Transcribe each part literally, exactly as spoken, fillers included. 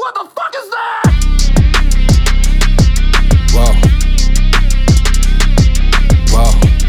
What the fuck is that? Whoa. Whoa.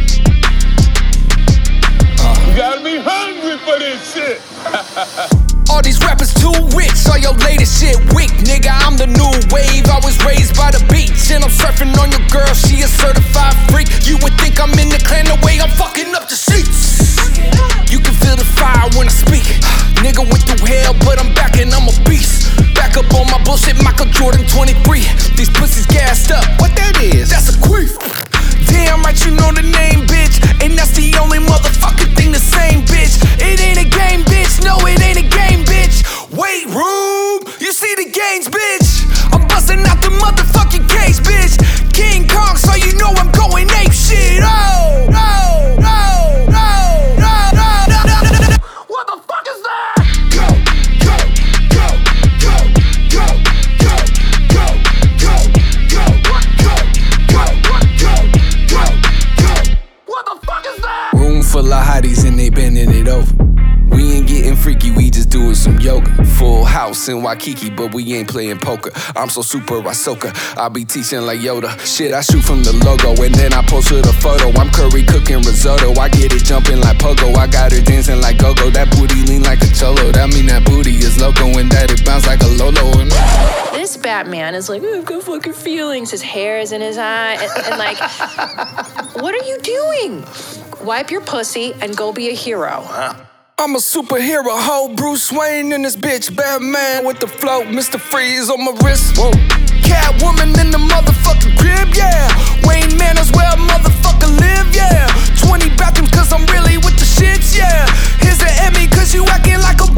Uh. You gotta be hungry for this shit. All these rappers too rich, all your latest shit weak, nigga. I'm the new wave, I was raised by the beach, and I'm surfing on your girl, she a certified freak. You would think I'm in the clan the way I'm fucking up the sheets. You can feel the fire when I speak. Nigga went through hell, but I'm back and I'm a beast. Back up on my bullshit, Michael Jordan twenty-three. These pussies gassed up, what that is? That's a queef. Damn right you know the name, bitch, and that's the only motherfucking thing the same, bitch. It ain't a game, bitch, no it ain't a game, bitch. Weight room, you see the games, bitch. I'm busting out the motherfucking cage, bitch. King Kong, so you know I'm going ape shit. Oh, no, no, no, no, no, no, no, no, no. What the fuck is that? Go, go, go, go, go, go, go, go, go, go, go, go, go, go. What the fuck is that? Room full of hotties and they bending it over. We ain't getting freaky, we just doing some yoga. Full house in Waikiki, but we ain't playing poker. I'm so super, I soak her. I be teaching like Yoda. Shit, I shoot from the logo, and then I post with a photo. I'm curry cooking risotto, I get it jumping like pogo. I got her dancing like go-go, that booty lean like a cholo. That mean that booty is loco, and that it bounce like a Lolo. And this Batman is like, oh, I've got fucking feelings. His hair is in his eye, and, and like, what are you doing? Wipe your pussy and go be a hero. I'm a superhero, ho, Bruce Wayne in this bitch, Batman with the flow, Mister Freeze on my wrist, whoa. Catwoman in the motherfucking crib, yeah. Wayne Manor's where a motherfucker live, yeah. twenty bathrooms cause I'm really with the shits, yeah. Here's an Emmy cause you acting like a